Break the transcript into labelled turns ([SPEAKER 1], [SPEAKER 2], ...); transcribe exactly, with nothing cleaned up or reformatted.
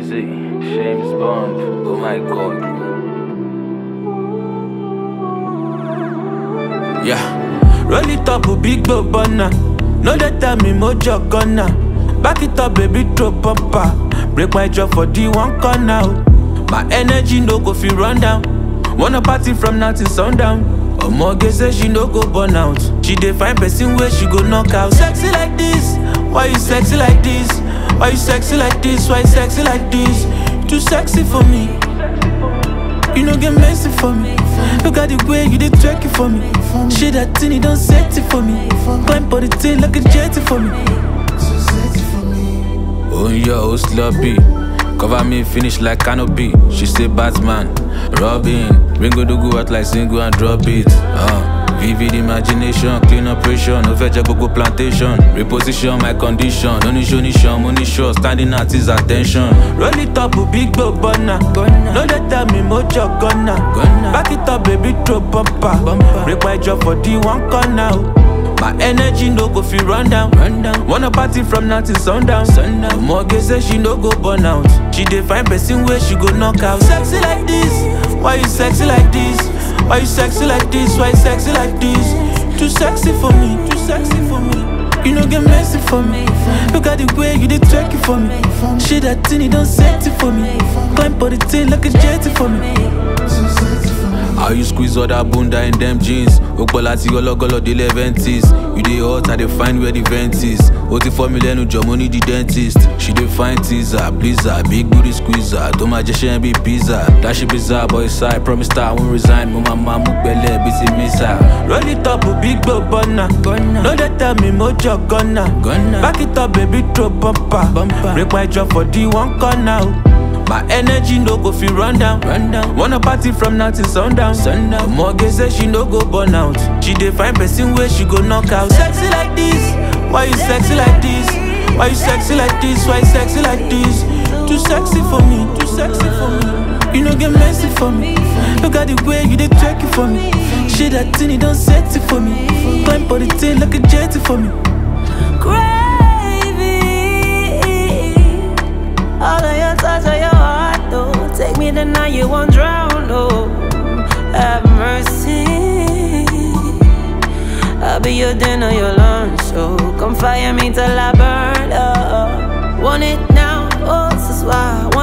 [SPEAKER 1] see, James Bond, oh my god.
[SPEAKER 2] Yeah, roll it up, a big bow burner. No they tell me mojo gonna. Back it up, baby, throw bumper. Break my jaw for the one corner. My energy no go feel run down. Wanna party from now till sundown. A mortgage say she no go burn out. She dey find person where she go knock out. Sexy like this, why you sexy like this? Why you sexy like this? Why you sexy like this? Too sexy for me. You no get messy for me. Look at the way you did twerk it for me. Shit that thing, you don't set it for me. Climb for the thing like a jetty for me. Oh yeah, oh sloppy. Cover me, finish like canopy. She say Batman, Robin. Ringo do go out like single and drop it. Uh. Vivid imagination, clean operation. No fetch go plantation. Reposition my condition. No nation, nation, money show. Standing at his attention. Roll it up, a big bow burner. No they tell me mojo gonna. Back it up, baby, throw bumper. Break my jaw for the one corner. My energy no go feel run down. run down. Wanna party from now till sundown. sundown. The mortgage say she no go burn out. She dey find person where she go knock out. Sexy like this, why you sexy like this? Why you sexy like this? Why you sexy like this? Too sexy for me, too sexy for me. You no get messy for me. Look at the way you did twerk it for me. Shit that thing, you don't set it for me. Climb for the thing like a jetty for me. How you squeeze all that bunda in them jeans? Okbolati ologolo the leventies. You dey hot, I dey find where the vent is. Oti for me lenu your money the dentist. She dey find teaser, blizzard, big booty squeezer. Don't my just be pizza. That shit bizarre, boy side. Promise that I won't resign. Mama mama belle busy missa. Roll it up, a big bow burner. No they tell me mojo gonna. Back it up, baby, throw bumper. Break my jaw for the one corner. My energy no go feel run down. run down. Wanna party from now till sundown. sundown. The mortgage say she no go burn out. She dey find person where she go knock out. Sexy like this, why you sexy like this? Why you sexy like this? Why you sexy like this? Too sexy for me, too sexy for me. You no get messy for me. Look at the way you did twerk it for me. Shit that thing, you don't set it for me. Climb for the thing like a jetty for me.
[SPEAKER 3] All of your touch of your heart, though. Take me the night you won't drown, oh. Have mercy. I'll be your dinner, your lunch, so come fire me till I burn up. Want it now, oh, this is why I want